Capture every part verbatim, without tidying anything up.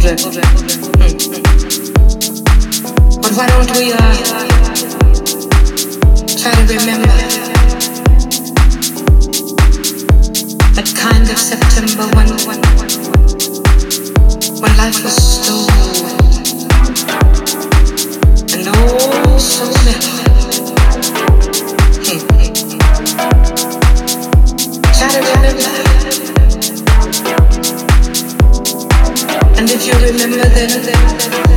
children. Mm. But why don't we uh, try to remember that kind of September when when life was stolen and oh so mellow. Mm. Try to remember. And if you remember then, then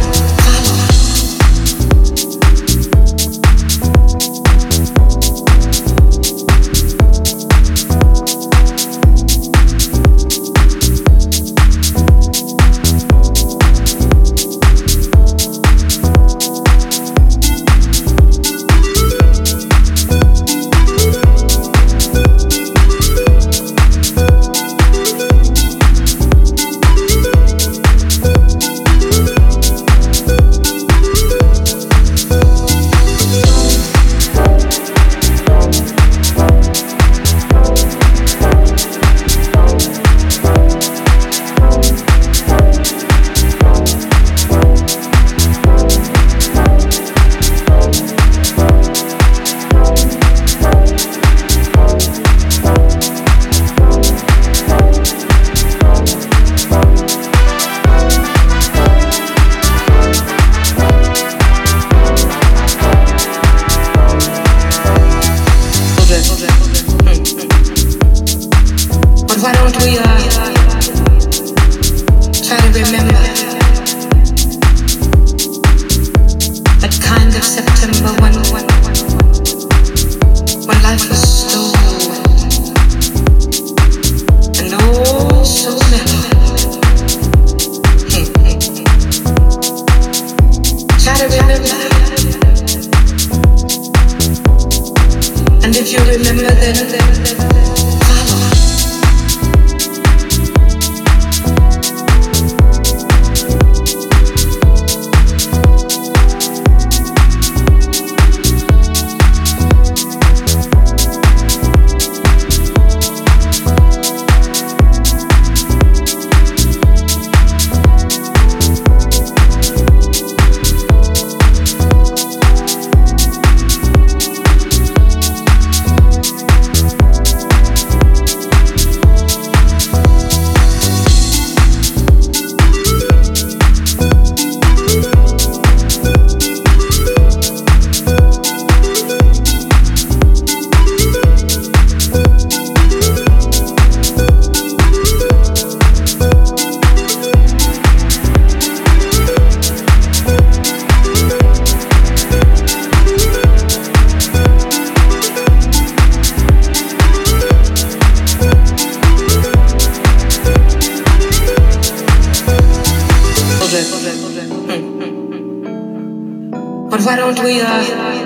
But why don't we uh,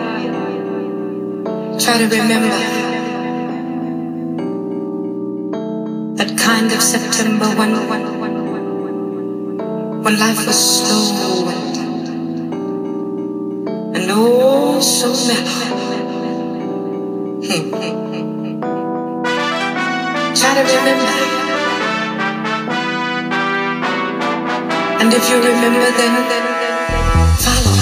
try to remember that kind of September when when life was stolen and oh so mellow. Hmm. Try to remember, and if you remember then, then follow.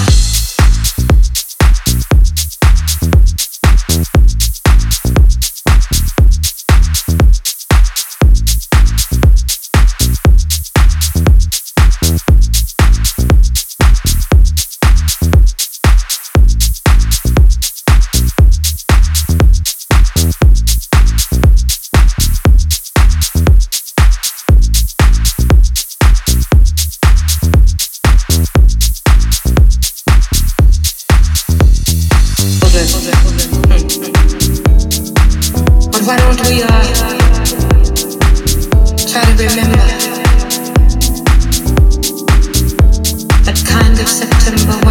But why don't we uh, try to remember that kind of September